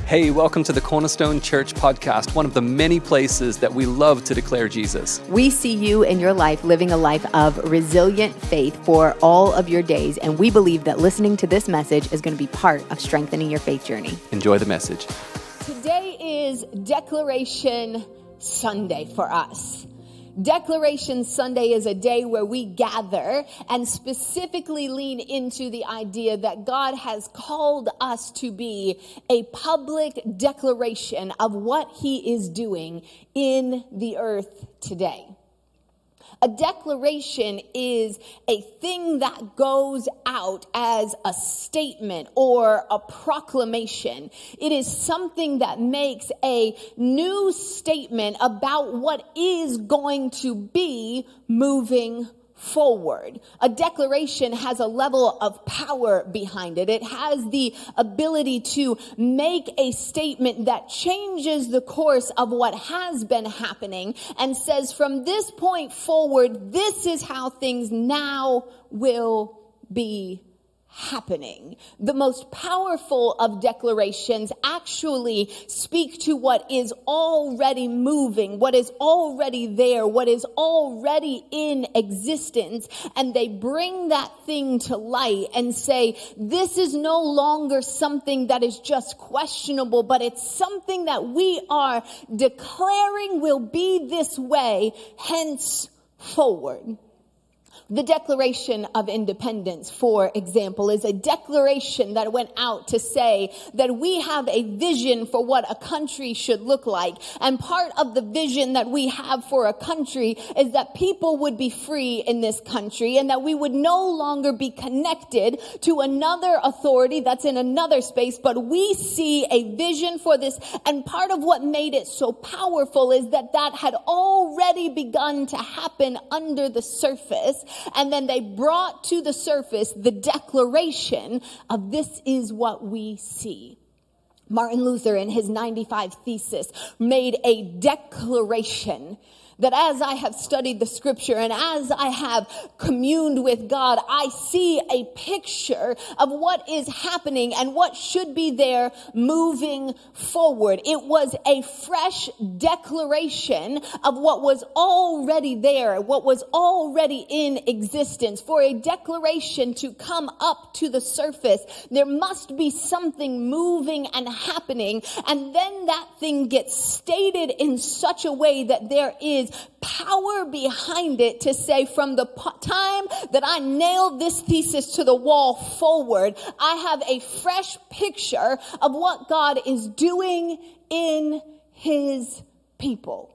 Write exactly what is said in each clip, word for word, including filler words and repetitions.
Hey, welcome to the Cornerstone Church podcast, one of the many places that we love to declare Jesus. We see you in your life living a life of resilient faith for all of your days, and we believe that listening to this message is going to be part of strengthening your faith journey. Enjoy the message. Today is Declaration Sunday for us. Declaration Sunday is a day where we gather and specifically lean into the idea that God has called us to be a public declaration of what He is doing in the earth today. A declaration is a thing that goes out as a statement or a proclamation. It is something that makes a new statement about what is going to be moving forward. A declaration has a level of power behind it. It has the ability to make a statement that changes the course of what has been happening and says, from this point forward, this is how things now will be happening. The most powerful of declarations actually speak to what is already moving, what is already there, what is already in existence, and they bring that thing to light and say, this is no longer something that is just questionable, but it's something that we are declaring will be this way henceforward. The Declaration of Independence, for example, is a declaration that went out to say that we have a vision for what a country should look like. And part of the vision that we have for a country is that people would be free in this country and that we would no longer be connected to another authority that's in another space, but we see a vision for this. And part of what made it so powerful is that that had already begun to happen under the surface. And then they brought to the surface the declaration of this is what we see. Martin Luther, in his ninety-five Thesis, made a declaration that as I have studied the scripture and as I have communed with God, I see a picture of what is happening and what should be there moving forward. It was a fresh declaration of what was already there, what was already in existence. For a declaration to come up to the surface, there must be something moving and happening. And then that thing gets stated in such a way that there is power behind it to say, from the time that I nailed this thesis to the wall forward, I have a fresh picture of what God is doing in His people.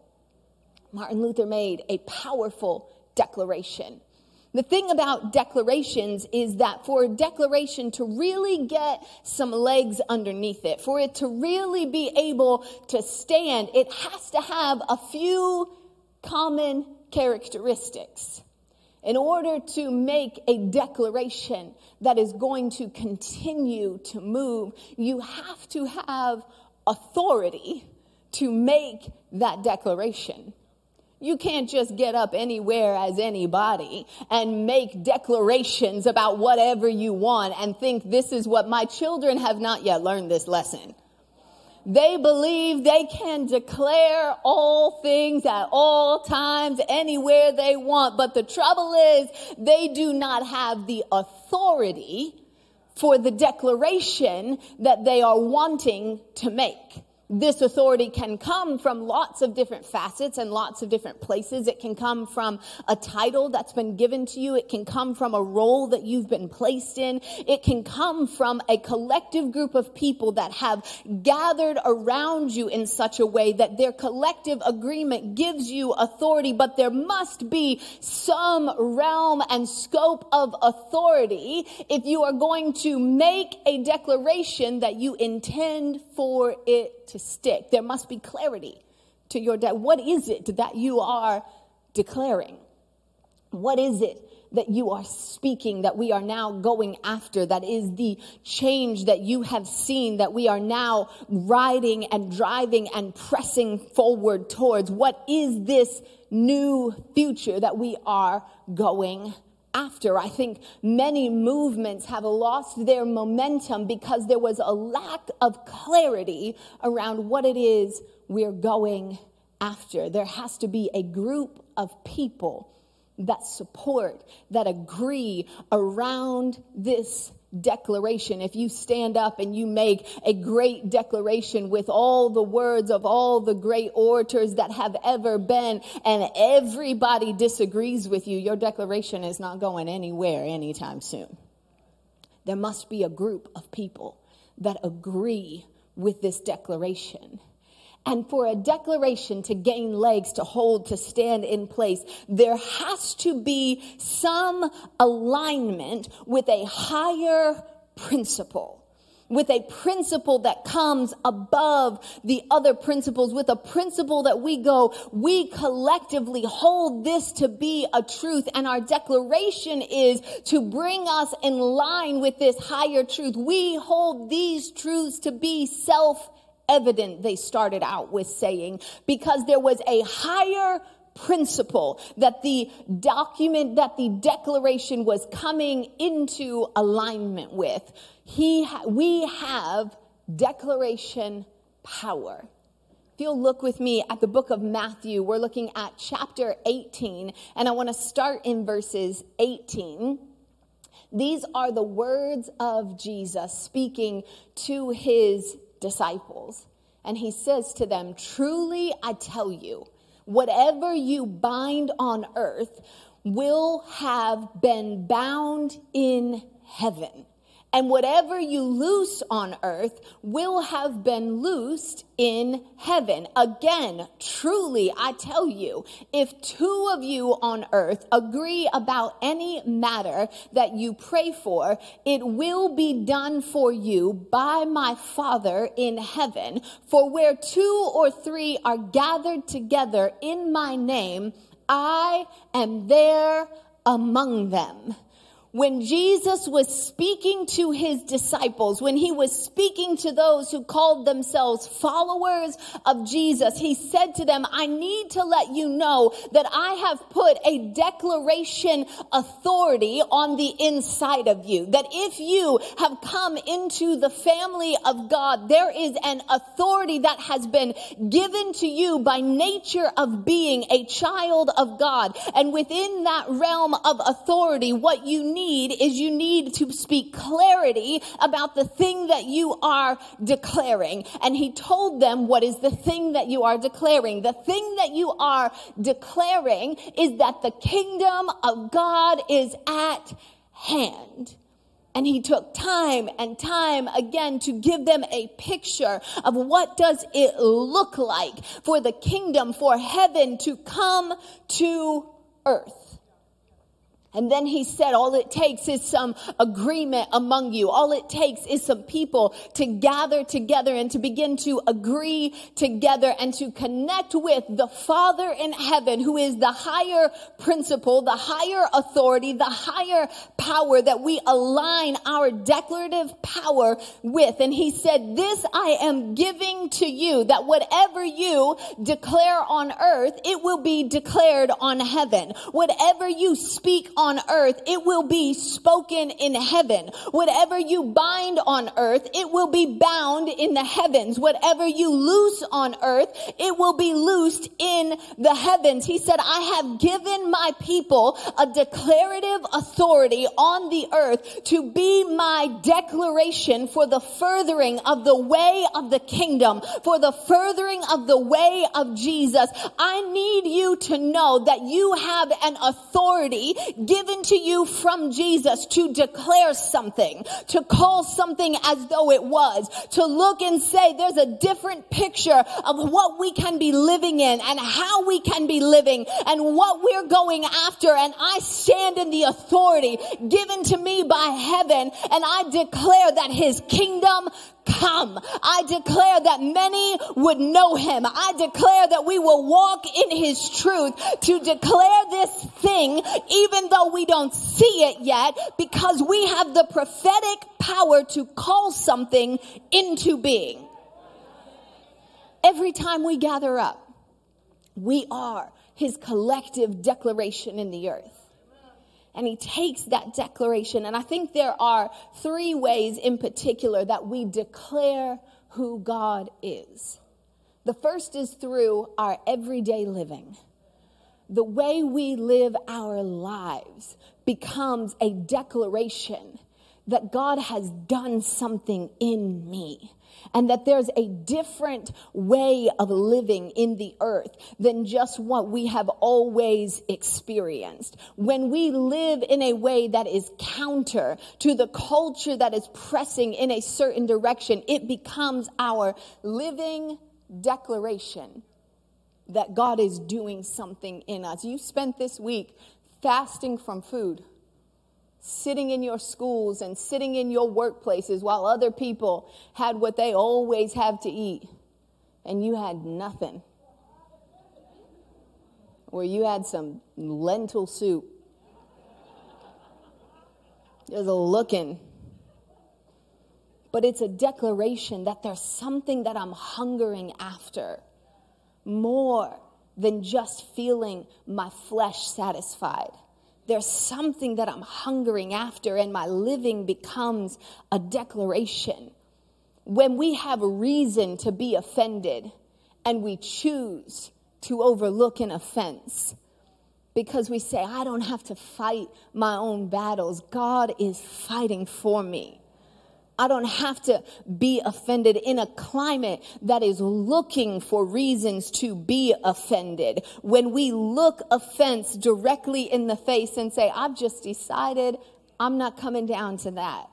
Martin Luther made a powerful declaration. The thing about declarations is that for a declaration to really get some legs underneath it, for it to really be able to stand, it has to have a few common characteristics. In order to make a declaration that is going to continue to move, you have to have authority to make that declaration. You can't just get up anywhere as anybody and make declarations about whatever you want and think this is what my children have not yet learned this lesson. They believe they can declare all things at all times, anywhere they want. But the trouble is, they do not have the authority for the declaration that they are wanting to make. This authority can come from lots of different facets and lots of different places. It can come from a title that's been given to you. It can come from a role that you've been placed in. It can come from a collective group of people that have gathered around you in such a way that their collective agreement gives you authority. But there must be some realm and scope of authority if you are going to make a declaration that you intend for it to stick. There must be clarity to your de- what is it that you are declaring? What is it that you are speaking, that we are now going after, that is the change that you have seen, that we are now riding and driving and pressing forward towards? What is this new future that we are going after. I think many movements have lost their momentum because there was a lack of clarity around what it is we're going after. There has to be a group of people that support, that agree around this declaration. If you stand up and you make a great declaration with all the words of all the great orators that have ever been, and everybody disagrees with you, your declaration is not going anywhere anytime soon. There must be a group of people that agree with this declaration. And for a declaration to gain legs, to hold, to stand in place, there has to be some alignment with a higher principle, with a principle that comes above the other principles, with a principle that we go, we collectively hold this to be a truth. And our declaration is to bring us in line with this higher truth. We hold these truths to be self evident, they started out with saying, because there was a higher principle that the document, that the declaration was coming into alignment with. He, ha- we have declaration power. If you'll look with me at the book of Matthew, we're looking at chapter eighteen, and I want to start in verses eighteen. These are the words of Jesus speaking to his disciples. And he says to them, truly I tell you, whatever you bind on earth will have been bound in heaven. And whatever you loose on earth will have been loosed in heaven. Again, truly, I tell you, if two of you on earth agree about any matter that you pray for, it will be done for you by my Father in heaven. For where two or three are gathered together in my name, I am there among them. When Jesus was speaking to his disciples, when he was speaking to those who called themselves followers of Jesus, he said to them, I need to let you know that I have put a declaration authority on the inside of you. That if you have come into the family of God, there is an authority that has been given to you by nature of being a child of God. And within that realm of authority, what you need is you need to speak clarity about the thing that you are declaring. And he told them, what is the thing that you are declaring? The thing that you are declaring is that the kingdom of God is at hand. And he took time and time again to give them a picture of what does it look like for the kingdom, for heaven to come to earth. And then he said, all it takes is some agreement among you. All it takes is some people to gather together and to begin to agree together and to connect with the Father in heaven, who is the higher principle, the higher authority, the higher power that we align our declarative power with. And he said, this I am giving to you, that whatever you declare on earth, it will be declared on heaven. Whatever you speak on on earth, it will be spoken in heaven. Whatever you bind on earth, it will be bound in the heavens. Whatever you loose on earth, it will be loosed in the heavens. He said, I have given my people a declarative authority on the earth to be my declaration for the furthering of the way of the kingdom, for the furthering of the way of Jesus. I need you to know that you have an authority given to you from Jesus to declare something, to call something as though it was, to look and say there's a different picture of what we can be living in and how we can be living and what we're going after. And I stand in the authority given to me by heaven, and I declare that his kingdom come. I declare that many would know him. I declare that we will walk in his truth to declare this thing, even though we don't see it yet, because we have the prophetic power to call something into being. Every time we gather up, we are his collective declaration in the earth. And he takes that declaration. And I think there are three ways in particular that we declare who God is. The first is through our everyday living. The way we live our lives becomes a declaration that God has done something in me, and that there's a different way of living in the earth than just what we have always experienced. When we live in a way that is counter to the culture that is pressing in a certain direction, it becomes our living declaration that God is doing something in us. You spent this week fasting from food, sitting in your schools and sitting in your workplaces while other people had what they always have to eat, and you had nothing. Or you had some lentil soup. There's a looking. But it's a declaration that there's something that I'm hungering after more than just feeling my flesh satisfied. There's something that I'm hungering after, and my living becomes a declaration. When we have a reason to be offended and we choose to overlook an offense because we say, I don't have to fight my own battles. God is fighting for me. I don't have to be offended in a climate that is looking for reasons to be offended. When we look offense directly in the face and say, I've just decided I'm not coming down to that.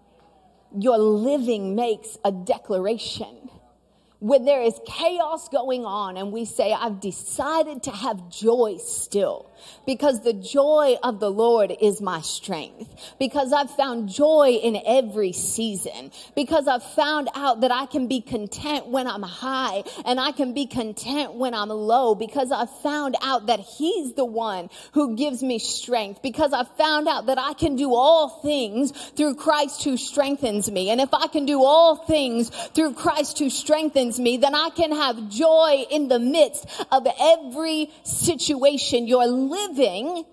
Your living makes a declaration. When there is chaos going on and we say, I've decided to have joy still, because the joy of the Lord is my strength, because I've found joy in every season, because I've found out that I can be content when I'm high and I can be content when I'm low, because I've found out that he's the one who gives me strength, because I've found out that I can do all things through Christ who strengthens me. And if I can do all things through Christ who strengthens me, then I can have joy in the midst of every situation. Your living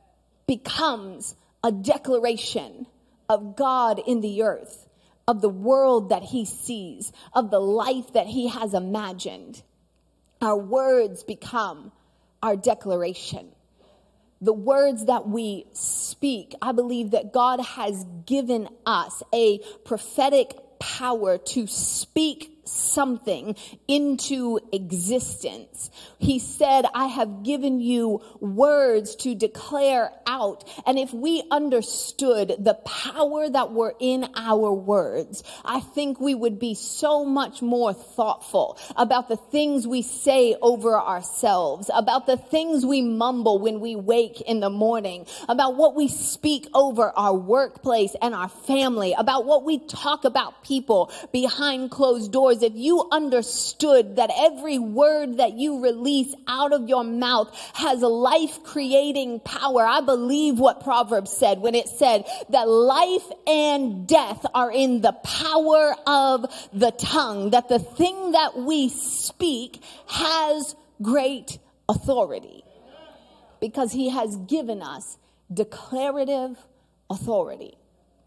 becomes a declaration of God in the earth, of the world that he sees, of the life that he has imagined. Our words become our declaration. The words that we speak, I believe that God has given us a prophetic power to speak something into existence. He said, I have given you words to declare out. And if we understood the power that were in our words, I think we would be so much more thoughtful about the things we say over ourselves, about the things we mumble when we wake in the morning, about what we speak over our workplace and our family, about what we talk about people behind closed doors. If you understood that every word that you release out of your mouth has life-creating power, I believe what Proverbs said when it said that life and death are in the power of the tongue, that the thing that we speak has great authority, because he has given us declarative authority.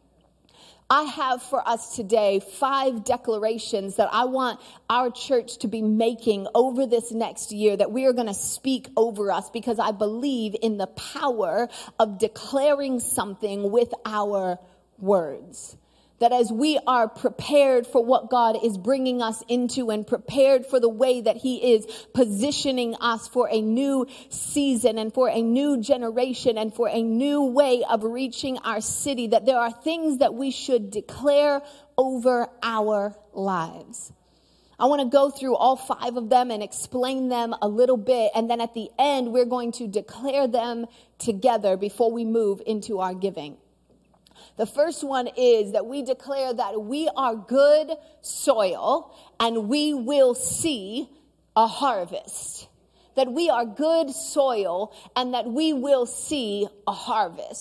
I have for us today five declarations that I want our church to be making over this next year, that we are going to speak over us, because I believe in the power of declaring something with our words. That as we are prepared for what God is bringing us into, and prepared for the way that he is positioning us for a new season and for a new generation and for a new way of reaching our city, that there are things that we should declare over our lives. I want to go through all five of them and explain them a little bit. And then at the end, we're going to declare them together before we move into our giving. The first one is that we declare that we are good soil and we will see a harvest. That we are good soil and that we will see a harvest.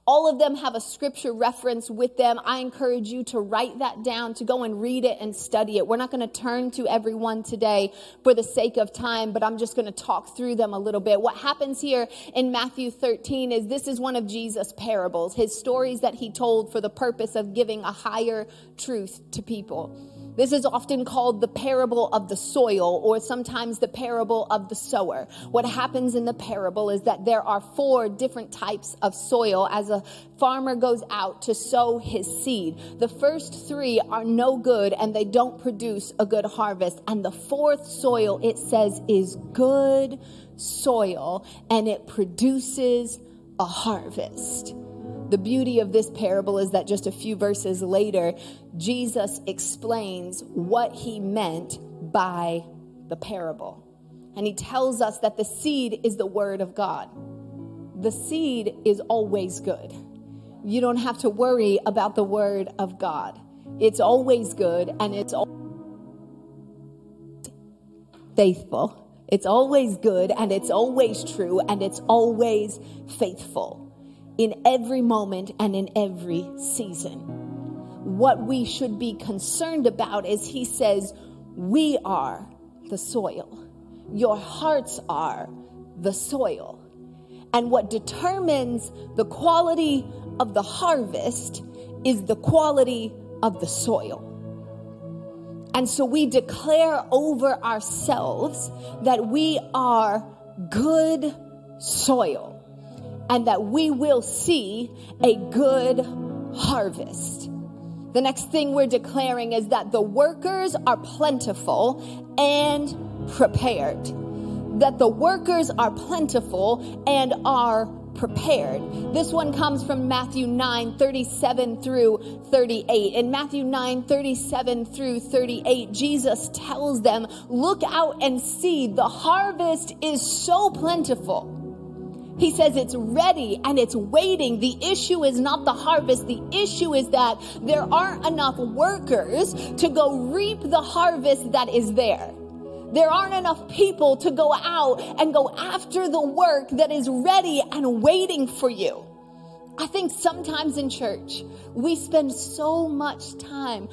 All of them have a scripture reference with them. I encourage you to write that down, to go and read it and study it. We're not going to turn to every one today for the sake of time, but I'm just going to talk through them a little bit. What happens here in Matthew thirteen is this is one of Jesus' parables, his stories that he told for the purpose of giving a higher truth to people. This is often called the parable of the soil, or sometimes the parable of the sower. What happens in the parable is that there are four different types of soil as a farmer goes out to sow his seed. The first three are no good and they don't produce a good harvest. And the fourth soil, it says, is good soil and it produces a harvest. The beauty of this parable is that just a few verses later, Jesus explains what he meant by the parable. And he tells us that the seed is the word of God. The seed is always good. You don't have to worry about the word of God. It's always good and it's always faithful. It's always good and it's always true and it's always faithful. In every moment and in every season. What we should be concerned about is he says, we are the soil. Your hearts are the soil. And what determines the quality of the harvest is the quality of the soil. And so we declare over ourselves that we are good soil. And that we will see a good harvest. The next thing we're declaring is that the workers are plentiful and prepared. That the workers are plentiful and are prepared. This one comes from Matthew nine, thirty-seven through thirty-eight. In Matthew nine, thirty-seven through thirty-eight, Jesus tells them, look out and see, the harvest is so plentiful. He says it's ready and it's waiting. The issue is not the harvest. The issue is that there aren't enough workers to go reap the harvest that is there. There aren't enough people to go out and go after the work that is ready and waiting for you. I think sometimes in church, we spend so much time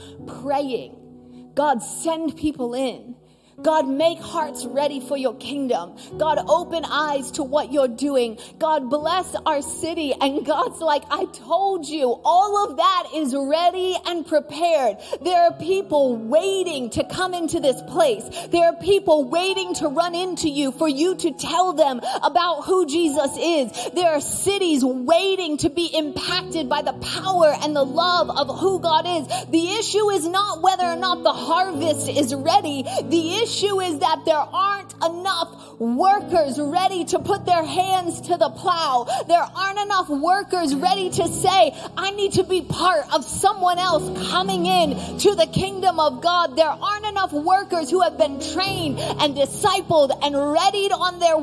praying, God, send people in. God, make hearts ready for your kingdom. God, open eyes to what you're doing. God, bless our city. And God's like, I told you, all of that is ready and prepared. There are people waiting to come into this place. There are people waiting to run into you for you to tell them about who Jesus is. There are cities waiting to be impacted by the power and the love of who God is. The issue is not whether or not the harvest is ready. The issue issue is that there aren't enough workers ready to put their hands to the plow. There aren't enough workers ready to say, I need to be part of someone else coming in to the kingdom of God. There aren't enough workers who have been trained and discipled and readied on their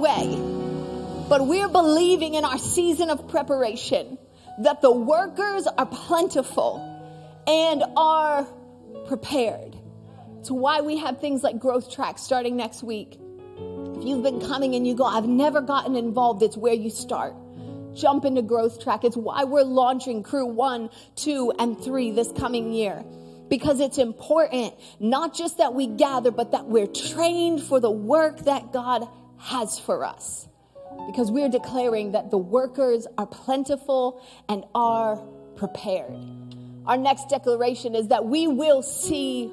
way. But we're believing in our season of preparation that the workers are plentiful and are prepared. It's why we have things like Growth Track starting next week. If you've been coming and you go, I've never gotten involved, it's where you start. Jump into Growth Track. It's why we're launching Crew one, two, and three this coming year. Because it's important, not just that we gather, but that we're trained for the work that God has for us. Because we're declaring that the workers are plentiful and are prepared. Our next declaration is that we will see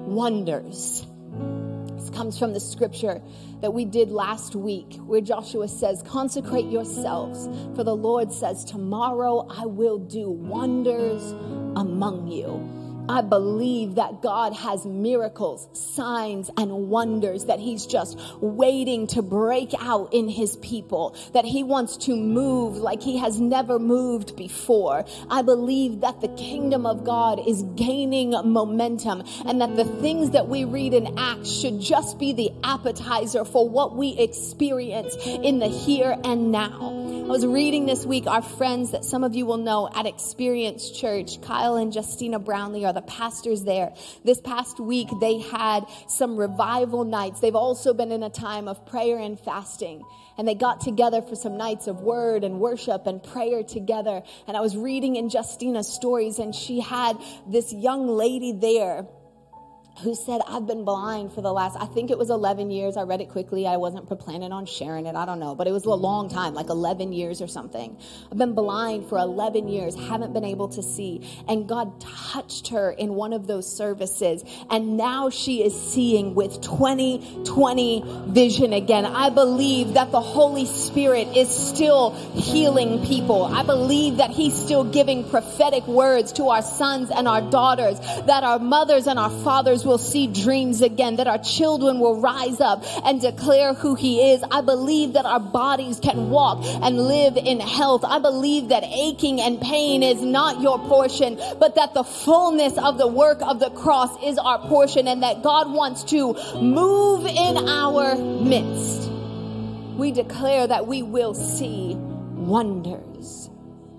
wonders. This comes from the scripture that we did last week, where Joshua says, consecrate yourselves, for the Lord says, tomorrow I will do wonders among you. I believe that God has miracles, signs, and wonders that he's just waiting to break out in his people, that he wants to move like he has never moved before. I believe that the kingdom of God is gaining momentum, and that the things that we read in Acts should just be the appetizer for what we experience in the here and now. I was reading this week, our friends that some of you will know at Experience Church, Kyle and Justina Brownlee are the the pastors there. This past week, they had some revival nights. They've also been in a time of prayer and fasting. And they got together for some nights of word and worship and prayer together. And I was reading in Justina's stories, and she had this young lady there who said, I've been blind for the last, I think it was eleven years. I read it quickly. I wasn't planning on sharing it. I don't know. But it was a long time, like eleven years or something. I've been blind for eleven years, haven't been able to see. And God touched her in one of those services. And now she is seeing with twenty twenty vision again. I believe that the Holy Spirit is still healing people. I believe that he's still giving prophetic words to our sons and our daughters, that our mothers and our fathers will see dreams again, that our children will rise up and declare who he is. I believe that our bodies can walk and live in health. I believe that aching and pain is not your portion, but that the fullness of the work of the cross is our portion, and that God wants to move in our midst. We declare that we will see wonders.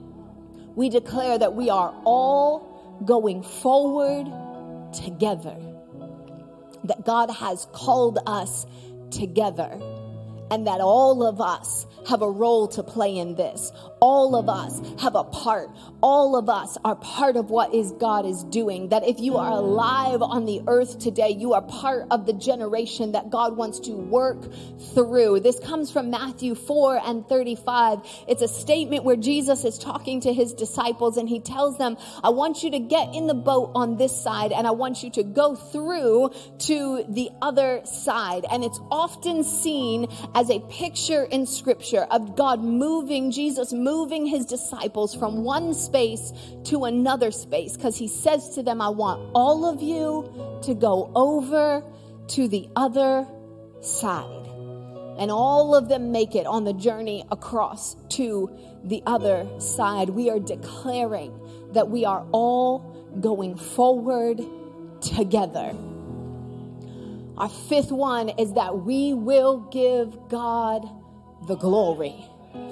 We declare that we are all going forward together. That God has called us together, and that all of us have a role to play in this. All of us have a part. All of us are part of what is God is doing. That if you are alive on the earth today, you are part of the generation that God wants to work through. This comes from Matthew four and thirty-five. It's a statement where Jesus is talking to his disciples, and he tells them, I want you to get in the boat on this side, and I want you to go through to the other side. And it's often seen as a picture in Scripture of God moving, Jesus moving his disciples from one space to another space, because he says to them, I want all of you to go over to the other side. And all of them make it on the journey across to the other side. We are declaring that we are all going forward together. Our fifth one is that we will give God the glory.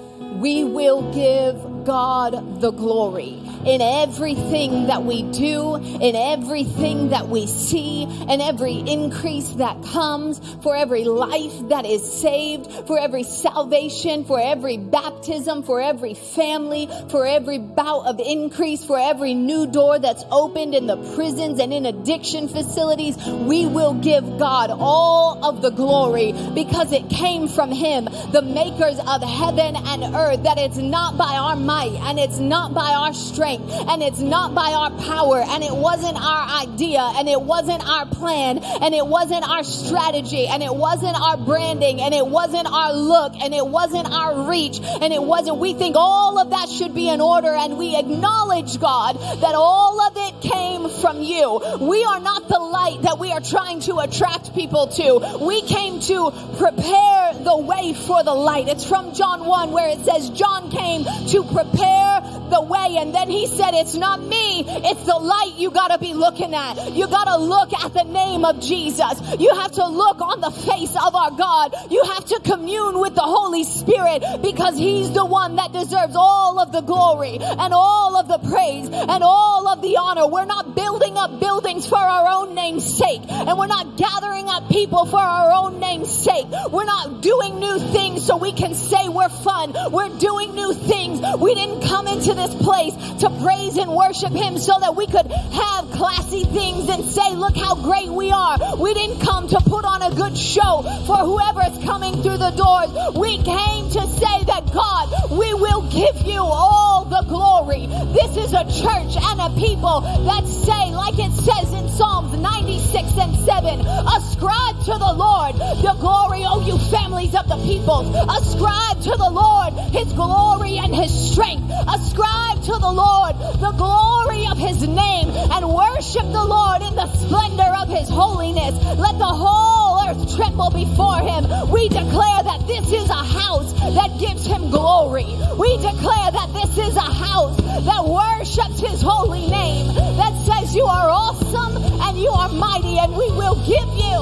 We will give God the glory in everything that we do, in everything that we see, in every increase that comes, for every life that is saved, for every salvation, for every baptism, for every family, for every bout of increase, for every new door that's opened in the prisons and in addiction facilities. We will give God all of the glory because it came from him, the makers of heaven and earth, that it's not by our might and it's not by our strength and it's not by our power and it wasn't our idea and it wasn't our plan and it wasn't our strategy and it wasn't our branding and it wasn't our look and it wasn't our reach and it wasn't, we think all of that should be in order, and we acknowledge, God, that all of it came from you. We are not the light that we are trying to attract people to. We came to prepare the way for the light. It's from John one where it says John came to prepare the way, and then he said, it's not me, it's the light you gotta be looking at. You gotta look at the name of Jesus. You have to look on the face of our God. You have to commune with the Holy Spirit because he's the one that deserves all of the glory and all of the praise and all of the honor. We're not building up buildings for our own name's sake, and we're not gathering up people for our own name's sake. We're not doing new things so we can say we're fun. We're doing new things. We didn't come into this place to praise and worship him so that we could have classy things and say, look how great we are. We didn't come to put on a good show for whoever is coming through the doors. We came to say that, God, we will give you all the glory. This is a church and a people that say, like it says in Psalms ninety-six and seven, ascribe to the Lord the glory, oh you families of the peoples. Ascribe to the Lord his glory and his strength. Ascribe to the Lord the glory of his name and worship the Lord in the splendor of his holiness. Let the whole earth tremble before him. We declare that this is a house that gives him glory. We declare that this is a house that worships his holy name, that says you are awesome and you are mighty, and we will give you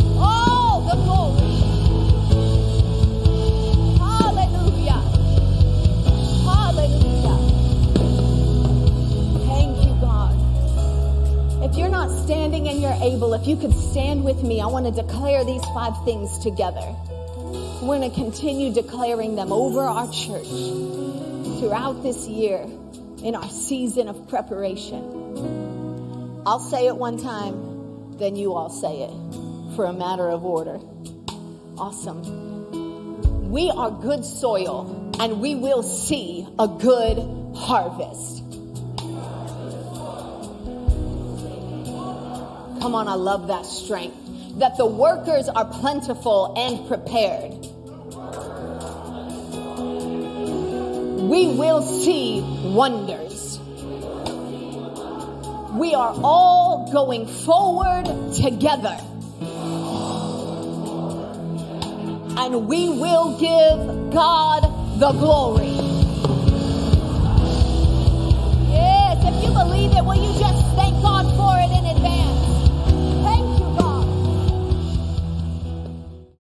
all the glory. Hallelujah. Hallelujah. Thank you, God. able, if you could stand with me, I want to declare these five things together. We're going to continue declaring them over our church throughout this year in our season of preparation. I'll say it one time, then you all say it for a matter of order. Awesome. We are good soil, and we will see a good harvest. Come on, I love that strength. That the workers are plentiful and prepared. We will see wonders. We are all going forward together. And we will give God the glory.